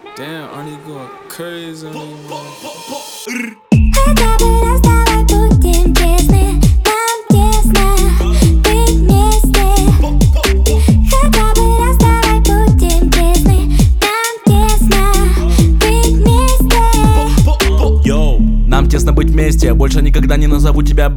Damn, Arnie going crazy on these motherfuckers. Хотя бы раз давай будем честны, нам тесно быть вместе. Хотя бы раз давай будем честны, нам тесно быть вместе. Йоу, нам тесно быть вместе. Больше никогда не назову тебя